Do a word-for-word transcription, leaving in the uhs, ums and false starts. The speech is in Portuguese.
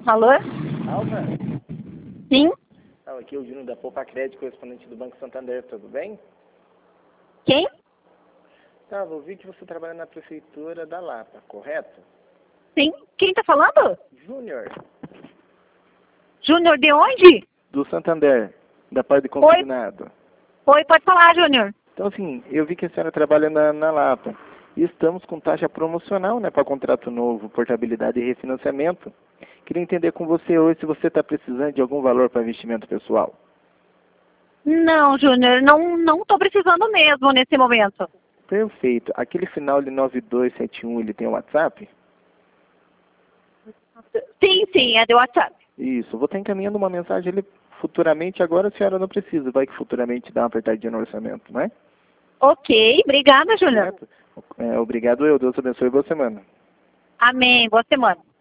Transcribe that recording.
Alô? Alva? Sim? Ah, aqui é o Júnior da Poupa Crédito, correspondente do Banco Santander, tudo bem? Quem? Tá, eu vi que você trabalha na prefeitura da Lapa, correto? Sim? Quem tá falando? Júnior, Júnior de onde? do Santander, da parte de Oi? consignado. Oi, pode falar, Júnior. Então, assim, eu vi que a senhora trabalha na, na Lapa. E estamos com taxa promocional, né, para contrato novo, portabilidade e refinanciamento. Queria entender com você hoje se você está precisando de algum valor para investimento pessoal. Não, Júnior, não, não tô precisando mesmo nesse momento. Perfeito. Aquele final de nove dois sete um, ele tem o WhatsApp? Sim, sim, é de WhatsApp. Isso. Vou estar encaminhando uma mensagem ali futuramente. Agora a senhora não precisa. Vai que futuramente dá uma apertadinha no orçamento, não é? Ok, obrigada, Júnior. Certo? É, obrigado eu. Deus abençoe. Boa semana. Amém, boa semana.